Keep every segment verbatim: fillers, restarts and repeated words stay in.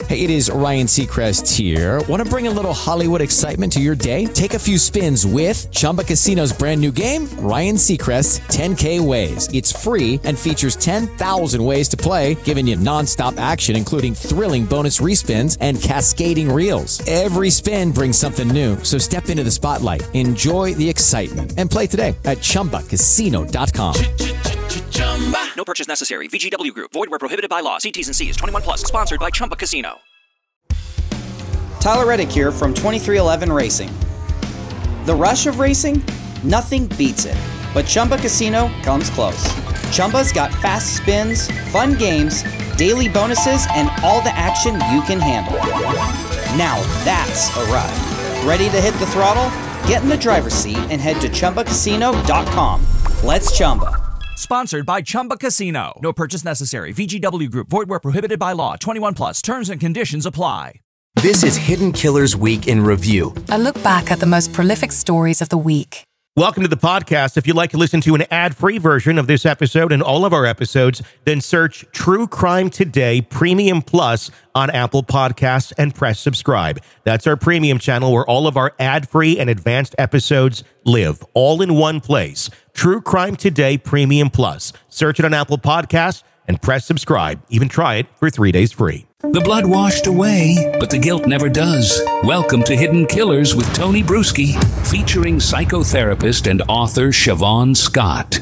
Hey, it is Ryan Seacrest here. Want to bring a little Hollywood excitement to your day? Take a few spins with Chumba Casino's brand new game, Ryan Seacrest's ten K Ways. It's free and features ten thousand ways to play, giving you nonstop action, including thrilling bonus respins and cascading reels. Every spin brings something new, so step into the spotlight, enjoy the excitement, and play today at chumba casino dot com. No purchase necessary. V G W Group. Void where prohibited by law. See T's and C's. twenty-one plus. Sponsored by Chumba Casino. Tyler Reddick here from twenty-three eleven Racing. The rush of racing? Nothing beats it. But Chumba Casino comes close. Chumba's got fast spins, fun games, daily bonuses, and all the action you can handle. Now that's a ride. Ready to hit the throttle? Get in the driver's seat and head to chumba casino dot com. Let's Chumba. Sponsored by Chumba Casino. No purchase necessary. V G W Group. Void where prohibited by law. twenty-one plus. Terms and conditions apply. This is Hidden Killers Week in Review. A look back at the most prolific stories of the week. Welcome to the podcast. If you'd like to listen to an ad-free version of this episode and all of our episodes, then search True Crime Today Premium Plus on Apple Podcasts and press subscribe. That's our premium channel where all of our ad-free and advanced episodes live, all in one place. True Crime Today Premium Plus. Search it on Apple Podcasts and press subscribe. Even try it for three days free. The blood washed away, but the guilt never does. Welcome to Hidden Killers with Tony Bruschi, featuring psychotherapist and author Siobhan Scott.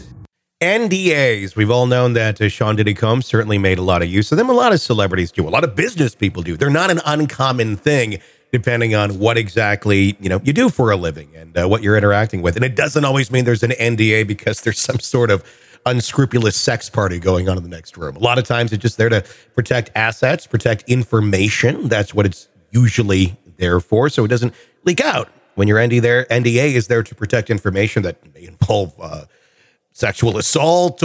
N D As. We've all known that uh, Sean Diddy Combs certainly made a lot of use of them. A lot of celebrities do. A lot of business people do. They're not an uncommon thing, depending on what exactly, you know, you do for a living and uh, what you're interacting with. And it doesn't always mean there's an N D A because there's some sort of unscrupulous sex party going on in the next room. A lot of times it's just there to protect assets, protect information. That's what it's usually there for. So it doesn't leak out. When your N D A is there to protect information that may involve uh, sexual assault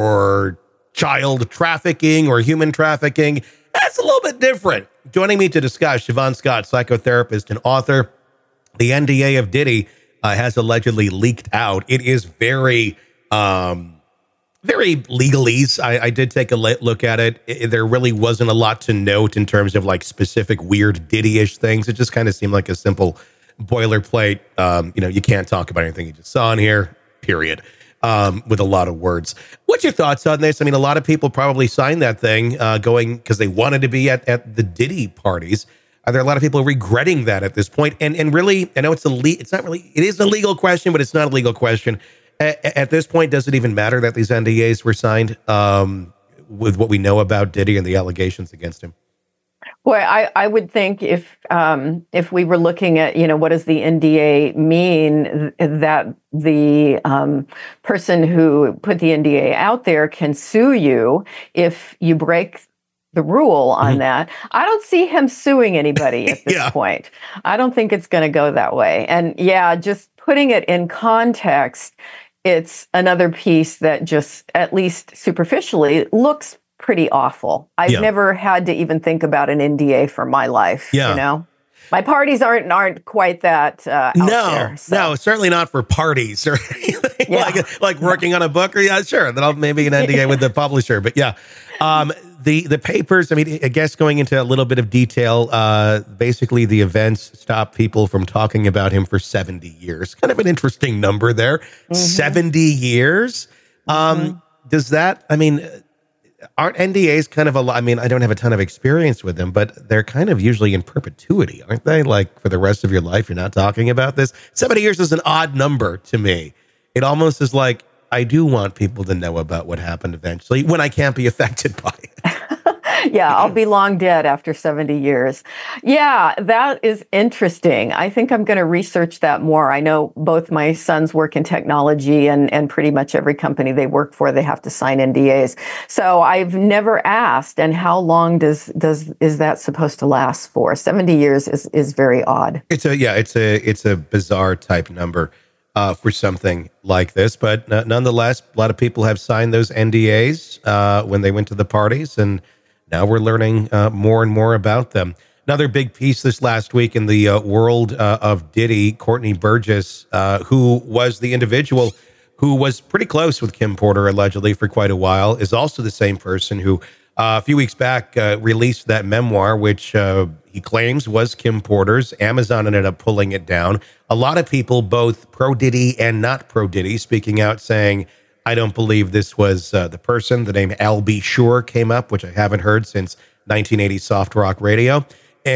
or child trafficking or human trafficking, that's a little bit different. Joining me to discuss, Siobhan Scott, psychotherapist and author. The N D A of Diddy uh, has allegedly leaked out. It is very... Um, Very legalese. I, I did take a look at it. it. There really wasn't a lot to note in terms of like specific weird Diddy-ish things. It just kind of seemed like a simple boilerplate. Um, you know, you can't talk about anything you just saw in here, period, um, with a lot of words. What's your thoughts on this? I mean, a lot of people probably signed that thing uh, going because they wanted to be at, at the Diddy parties. Are there a lot of people regretting that at this point? And and really, I know it's a le- it's not really, it is a legal question, but it's not a legal question. At this point, does it even matter that these N D As were signed um, with what we know about Diddy and the allegations against him? Well, I, I would think if um, if we were looking at, you know, what does the N D A mean, that the um, person who put the N D A out there can sue you if you break the rule on mm-hmm. that. I don't see him suing anybody at this yeah. point. I don't think it's going to go that way. And yeah, just putting it in context, it's another piece that just, at least superficially, looks pretty awful. I've yeah. never had to even think about an N D A for my life. Yeah. You know, my parties aren't aren't quite that uh, out no, there. So. No, certainly not for parties or anything yeah. like like working on a book. Or yeah, sure, then I'll maybe an N D A with the publisher. But yeah, um, the the papers. I mean, I guess going into a little bit of detail. Uh, basically, the events stopped people from talking about him for seventy years. Kind of an interesting number there. Mm-hmm. seventy years. Um, mm-hmm. Does that? I mean. Aren't N D As kind of a lot? I mean, I don't have a ton of experience with them, but they're kind of usually in perpetuity, aren't they? Like for the rest of your life, you're not talking about this. seventy years is an odd number to me. It almost is like, I do want people to know about what happened eventually when I can't be affected by it. Yeah, I'll be long dead after seventy years. Yeah, that is interesting. I think I'm going to research that more. I know both my sons work in technology, and, and pretty much every company they work for, they have to sign N D As. So I've never asked, and how long does does is that supposed to last for? seventy years is, is very odd. It's a yeah, it's a it's a bizarre type number uh, for something like this, but n- nonetheless, a lot of people have signed those N D As uh, when they went to the parties, and now we're learning uh, more and more about them. Another big piece this last week in the uh, world uh, of Diddy, Courtney Burgess, uh, who was the individual who was pretty close with Kim Porter, allegedly, for quite a while, is also the same person who uh, a few weeks back, uh, released that memoir, which uh, he claims was Kim Porter's. Amazon ended up pulling it down. A lot of people, both pro-Diddy and not pro-Diddy, speaking out saying, I don't believe this was uh, the person. The name Al B. Sure came up, which I haven't heard since nineteen eighty soft rock radio,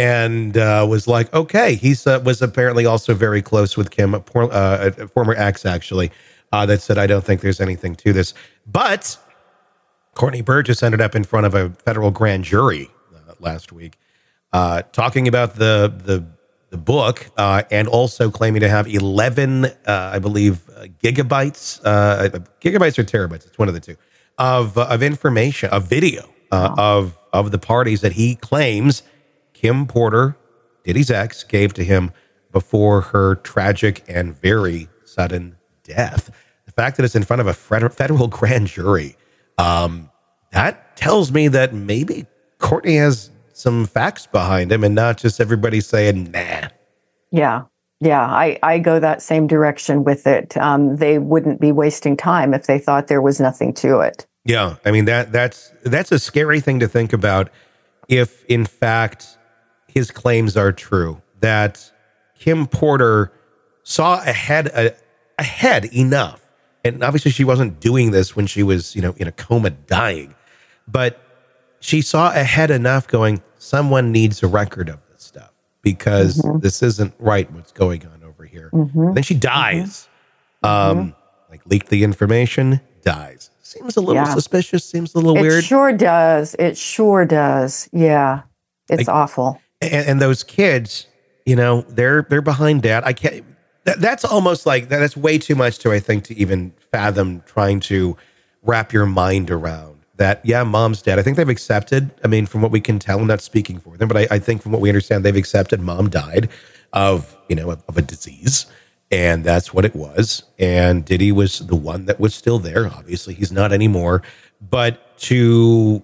and uh, was like, okay, he's uh, was apparently also very close with Kim, a, por- uh, a former ex, actually, uh, that said, I don't think there's anything to this. But Courtney Burgess ended up in front of a federal grand jury uh, last week, uh, talking about the the the book uh, and also claiming to have eleven, uh, I believe, uh, gigabytes, uh, gigabytes or terabytes, it's one of the two, of uh, of information, of video uh, wow. of of the parties that he claims Kim Porter, Diddy's ex, gave to him before her tragic and very sudden death. The fact that it's in front of a federal grand jury, um, that tells me that maybe Courtney has some facts behind him and not just everybody saying, nah. Yeah. Yeah. I, I go that same direction with it. Um, they wouldn't be wasting time if they thought there was nothing to it. Yeah. I mean, that that's, that's a scary thing to think about if in fact his claims are true, that Kim Porter saw ahead, uh, ahead enough. And obviously she wasn't doing this when she was, you know, in a coma dying, but she saw ahead enough going, someone needs a record of this stuff because mm-hmm. this isn't right what's going on over here. Mm-hmm. Then she dies, mm-hmm. um, like leaked the information, dies. Seems a little yeah. suspicious, seems a little it weird. It sure does. It sure does. Yeah. It's like, awful. And, and those kids, you know, they're they're behind dad. I can't, that, that's almost like, that, that's way too much to, I think, to even fathom trying to wrap your mind around. That, yeah, mom's dead. I think they've accepted, I mean, from what we can tell, I'm not speaking for them, but I, I think from what we understand, they've accepted mom died of, you know, of, of a disease. And that's what it was. And Diddy was the one that was still there. Obviously, he's not anymore. But to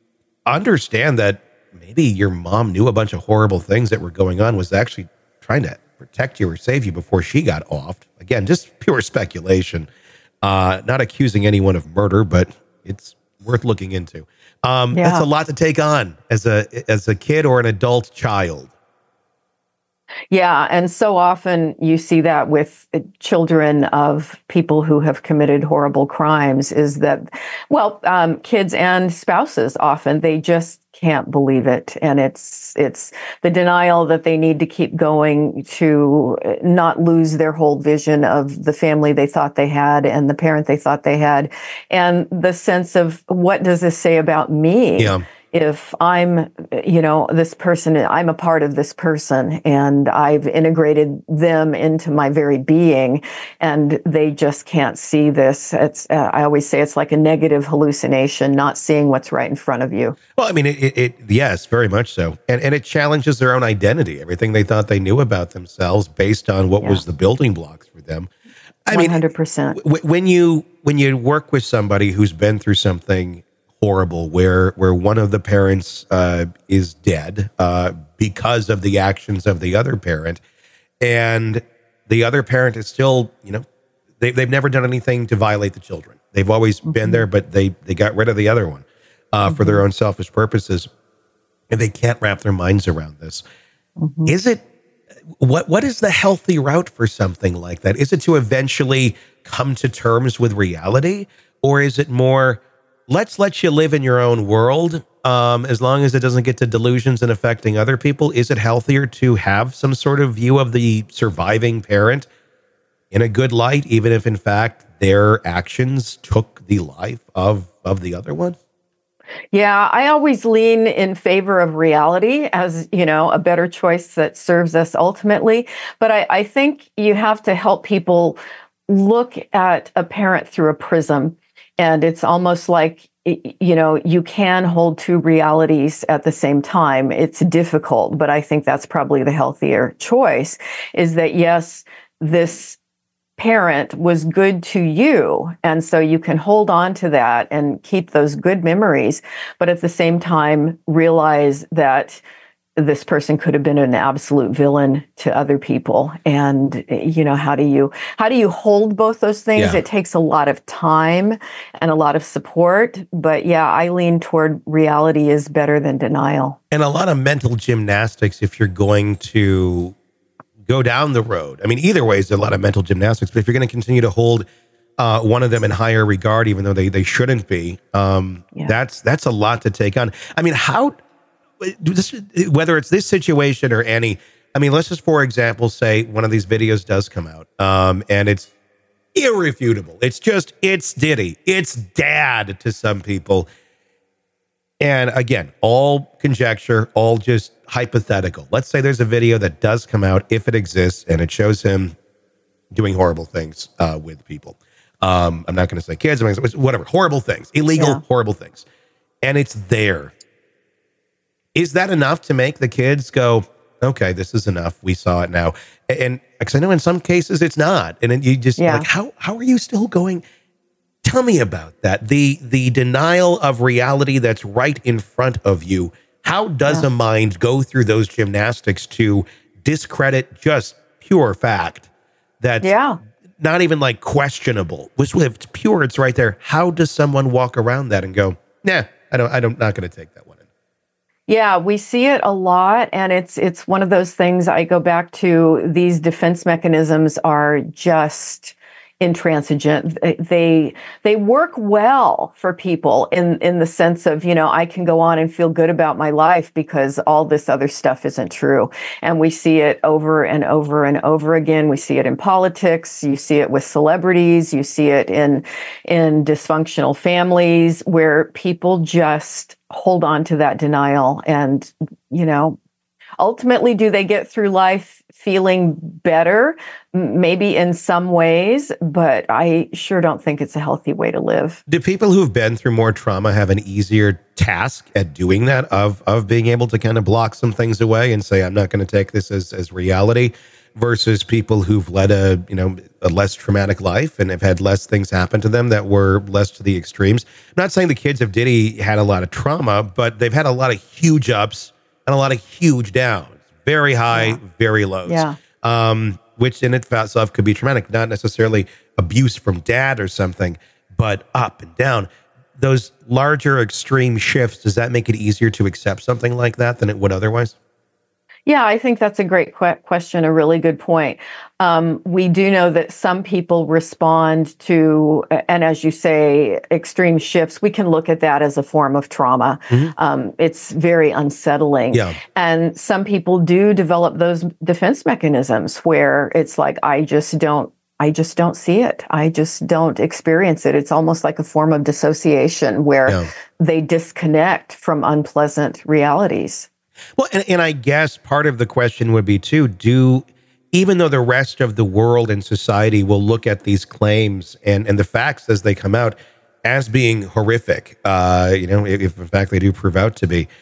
understand that maybe your mom knew a bunch of horrible things that were going on, was actually trying to protect you or save you before she got offed. Again, just pure speculation. Uh, not accusing anyone of murder, but it's worth looking into. Um, yeah. That's a lot to take on as a as a kid or an adult child. Yeah, and so often you see that with children of people who have committed horrible crimes is that, well, um, kids and spouses often, they just can't believe it. And it's it's the denial that they need to keep going to not lose their whole vision of the family they thought they had and the parent they thought they had. And the sense of, what does this say about me? Yeah. If I'm, you know, this person, I'm a part of this person and I've integrated them into my very being and they just can't see this. It's, uh, I always say it's like a negative hallucination, not seeing what's right in front of you. Well, I mean, it, it, it yes, very much so. And, and it challenges their own identity, everything they thought they knew about themselves based on what yeah. was the building blocks for them. I one hundred percent. mean, w- when you, when you work with somebody who's been through something horrible, where where one of the parents uh, is dead uh, because of the actions of the other parent, and the other parent is still, you know, they, they've never done anything to violate the children. They've always mm-hmm. been there, but they they got rid of the other one uh, mm-hmm. for their own selfish purposes, and they can't wrap their minds around this. Mm-hmm. Is it what what is the healthy route for something like that? Is it to eventually come to terms with reality, or is it more, let's let you live in your own world, um, as long as it doesn't get to delusions and affecting other people? Is it healthier to have some sort of view of the surviving parent in a good light, even if in fact their actions took the life of, of the other one? Yeah, I always lean in favor of reality as, you know, a better choice that serves us ultimately. But I, I think you have to help people look at a parent through a prism. And it's almost like, you know, you can hold two realities at the same time. It's difficult, but I think that's probably the healthier choice, is that, yes, this parent was good to you. And so you can hold on to that and keep those good memories, but at the same time, realize that this person could have been an absolute villain to other people. And, you know, how do you, how do you hold both those things? Yeah. It takes a lot of time and a lot of support. But yeah, I lean toward reality is better than denial. And a lot of mental gymnastics if you're going to go down the road. I mean, either way is a lot of mental gymnastics, but if you're going to continue to hold uh, one of them in higher regard, even though they, they shouldn't be, um, Yeah. that's, that's a lot to take on. I mean, how, This, whether it's this situation or any, I mean, let's just, for example, say one of these videos does come out um, and it's irrefutable. It's just, it's Diddy. It's dad to some people. And again, all conjecture, all just hypothetical. Let's say there's a video that does come out, if it exists, and it shows him doing horrible things uh, with people. Um, I'm not going to say kids, I'm gonna say whatever, horrible things, illegal, Yeah. horrible things. And it's there. Is that enough to make the kids go, okay, this is enough. We saw it now. And because I know in some cases it's not. And then you just Yeah. like, how how are you still going? Tell me about that. The the denial of reality that's right in front of you. How does Yeah. a mind go through those gymnastics to discredit just pure fact that's Yeah. not even like questionable? Which if it's pure, it's right there. How does someone walk around that and go, nah, I don't I don't not going to take that one in? Yeah, we see it a lot, and it's it's one of those things. I go back to, these defense mechanisms are just intransigent. They they work well for people in in the sense of, you know, I can go on and feel good about my life because all this other stuff isn't true. And we see it over and over and over again. We see it in politics. You see it with celebrities. You see it in in dysfunctional families where people just hold on to that denial. And, you know, ultimately, do they get through life feeling better? M- Maybe in some ways, but I sure don't think it's a healthy way to live. Do people who've been through more trauma have an easier task at doing that, of of being able to kind of block some things away and say, I'm not going to take this as, as reality, versus people who've led a, you know, a less traumatic life and have had less things happen to them that were less to the extremes? I'm not saying the kids of Diddy had a lot of trauma, but they've had a lot of huge ups and a lot of huge downs, very high, Yeah. very lows. Yeah. Um, which in itself could be traumatic, not necessarily abuse from dad or something, but up and down. Those larger extreme shifts, does that make it easier to accept something like that than it would otherwise? Yeah, I think that's a great que- question, a really good point. Um, we do know that some people respond to, and as you say, extreme shifts. We can look at that as a form of trauma. Mm-hmm. Um, it's very unsettling. Yeah. And some people do develop those defense mechanisms where it's like, I just don't I just don't see it. I just don't experience it. It's almost like a form of dissociation where Yeah. they disconnect from unpleasant realities. Well, and, and I guess part of the question would be too, do, even though the rest of the world and society will look at these claims and, and the facts as they come out as being horrific, uh, you know, if, if in fact they do prove out to be,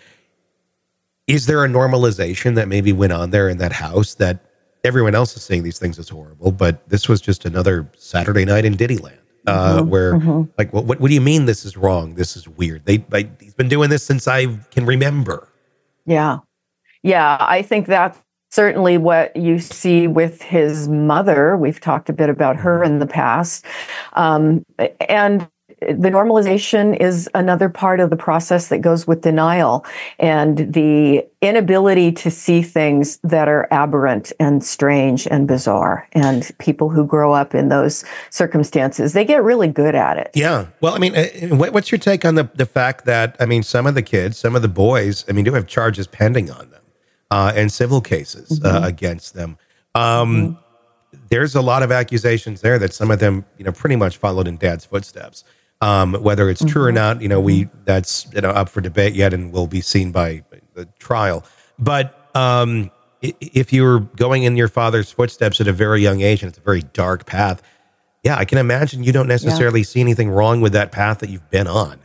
is there a normalization that maybe went on there in that house that everyone else is saying these things is horrible, but this was just another Saturday night in Diddyland? Uh, Mm-hmm, where mm-hmm. like, what, what, what do you mean this is wrong? This is weird. They, like, he's been doing this since I can remember. Yeah. Yeah. I think that's certainly what you see with his mother. We've talked a bit about her in the past. Um, and the normalization is another part of the process that goes with denial and the inability to see things that are aberrant and strange and bizarre. And people who grow up in those circumstances, they get really good at it. Yeah. Well, I mean, uh, what- what's your take on the, the fact that, I mean, some of the kids, some of the boys, I mean, do have charges pending on them uh, and civil cases Mm-hmm. uh, against them. Um, mm-hmm. There's a lot of accusations there that some of them, you know, pretty much followed in dad's footsteps. Um, whether it's true or not, you know, we that's you know up for debate yet, and will be seen by the trial. But um, i- if you're going in your father's footsteps at a very young age, and it's a very dark path, yeah, I can imagine you don't necessarily see anything wrong with that path that you've been on.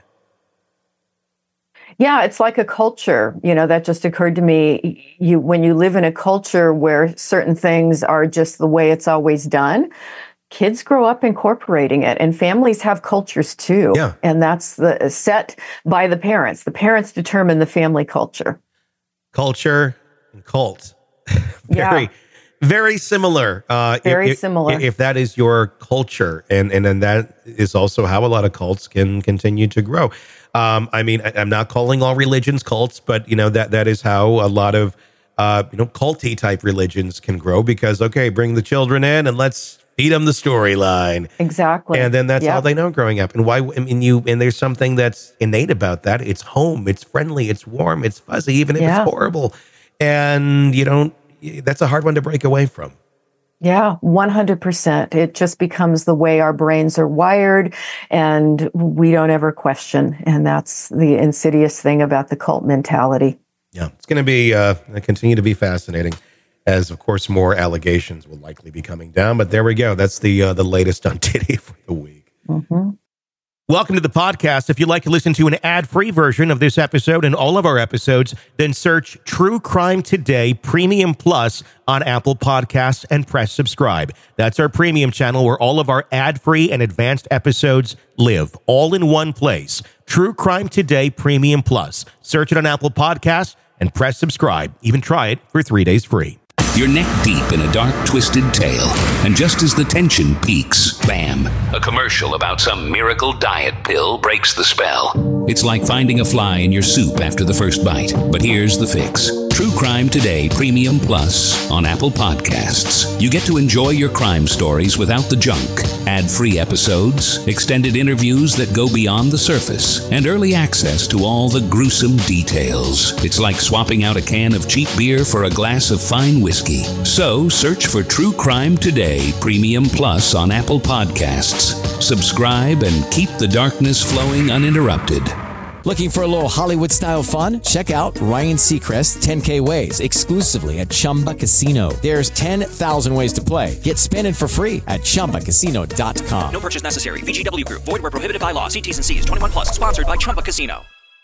Yeah, it's like a culture, you know, that just occurred to me. You, when you live in a culture where certain things are just the way it's always done, kids grow up incorporating it, and families have cultures too. Yeah. And that's the set by the parents. The parents determine the family culture. Culture, and cult. very, Yeah. very similar. Uh, Very if, similar. If, if that is your culture, and and then that is also how a lot of cults can continue to grow. Um, I mean, I, I'm not calling all religions cults, but you know that that is how a lot of uh, you know culty type religions can grow because okay, bring the children in and let's feed them the storyline. Exactly. And then that's Yep. all they know growing up. And why, I mean, you, and there's something that's innate about that. It's home, it's friendly, it's warm, it's fuzzy, even if Yeah. it's horrible. And you don't, that's a hard one to break away from. Yeah, one hundred percent. It just becomes the way our brains are wired and we don't ever question. And that's the insidious thing about the cult mentality. Yeah. It's going to be, uh, continue to be fascinating as of course, more allegations will likely be coming down, but there we go. That's the, uh, the latest on Diddy for the week. Mm-hmm. Welcome to the podcast. If you'd like to listen to an ad-free version of this episode and all of our episodes, then search True Crime Today Premium Plus on Apple Podcasts and press subscribe. That's our premium channel where all of our ad-free and advanced episodes live, all in one place. True Crime Today Premium Plus. Search it on Apple Podcasts and press subscribe. Even try it for three days free. You're neck deep in a dark, twisted tale, and just as the tension peaks, bam, a commercial about some miracle diet pill breaks the spell. It's like finding a fly in your soup after the first bite. But here's the fix. True Crime Today Premium Plus on Apple Podcasts. You get to enjoy your crime stories without the junk. Ad-free episodes, extended interviews that go beyond the surface, and early access to all the gruesome details. It's like swapping out a can of cheap beer for a glass of fine whiskey. So search for True Crime Today Premium Plus on Apple Podcasts. Subscribe and keep the darkness flowing uninterrupted. Looking for a little Hollywood-style fun? Check out Ryan Seacrest's ten K Ways exclusively at Chumba Casino. There's ten thousand ways to play. Get spinning for free at Chumba Casino dot com. No purchase necessary. V G W Group. Void where prohibited by law. See T's and C's. twenty-one plus. Sponsored by Chumba Casino.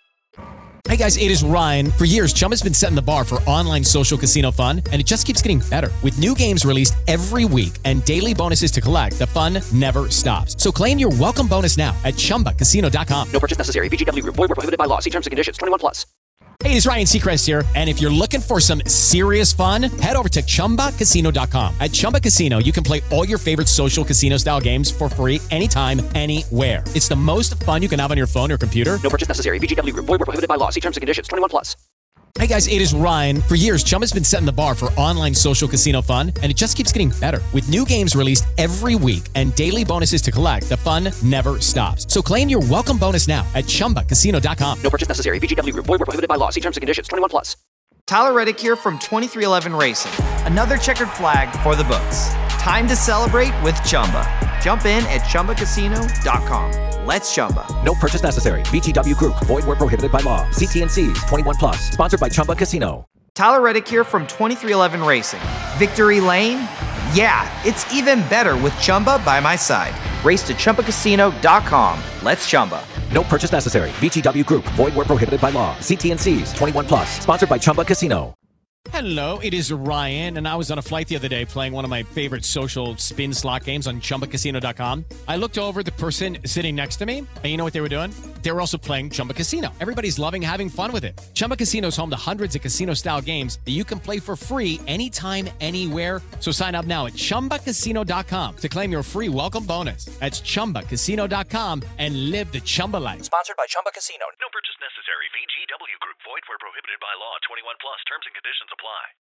Hey guys, it is Ryan. For years, Chumba's been setting the bar for online social casino fun, and it just keeps getting better. With new games released every week and daily bonuses to collect, the fun never stops. So claim your welcome bonus now at Chumba Casino dot com. No purchase necessary. V G W Group. Void where prohibited by law. See terms and conditions. twenty-one plus. Hey, it's Ryan Seacrest here, and if you're looking for some serious fun, head over to Chumba Casino dot com. At Chumba Casino, you can play all your favorite social casino-style games for free anytime, anywhere. It's the most fun you can have on your phone or computer. No purchase necessary. V G W Group. Void where prohibited by law. See terms and conditions. twenty-one plus. Hey guys, it is Ryan. For years, Chumba's been setting the bar for online social casino fun, and it just keeps getting better. With new games released every week and daily bonuses to collect, the fun never stops. So claim your welcome bonus now at Chumba Casino dot com. No purchase necessary. V G W Group. Void where prohibited by law. See terms and conditions. twenty-one plus. Tyler Reddick here from twenty-three eleven Racing. Another checkered flag for the books. Time to celebrate with Chumba. Jump in at Chumba Casino dot com. Let's Chumba. No purchase necessary. V G W Group. Void where prohibited by law. See T and C's. twenty-one plus. Sponsored by Chumba Casino. Tyler Reddick here from twenty-three eleven Racing. Victory Lane? Yeah, it's even better with Chumba by my side. Race to Chumba Casino dot com. Let's Chumba. No purchase necessary. V G W Group. Void where prohibited by law. See T and C's. twenty-one plus. Sponsored by Chumba Casino. Hello, it is Ryan, and I was on a flight the other day playing one of my favorite social spin slot games on Chumba Casino dot com. I looked over at the person sitting next to me, and you know what they were doing? They were also playing Chumba Casino. Everybody's loving having fun with it. Chumba Casino is home to hundreds of casino-style games that you can play for free anytime, anywhere. So sign up now at Chumba Casino dot com to claim your free welcome bonus. That's Chumba Casino dot com and live the Chumba life. Sponsored by Chumba Casino. No purchase necessary. V G W Group. Void where prohibited by law. twenty-one plus. Terms and conditions apply.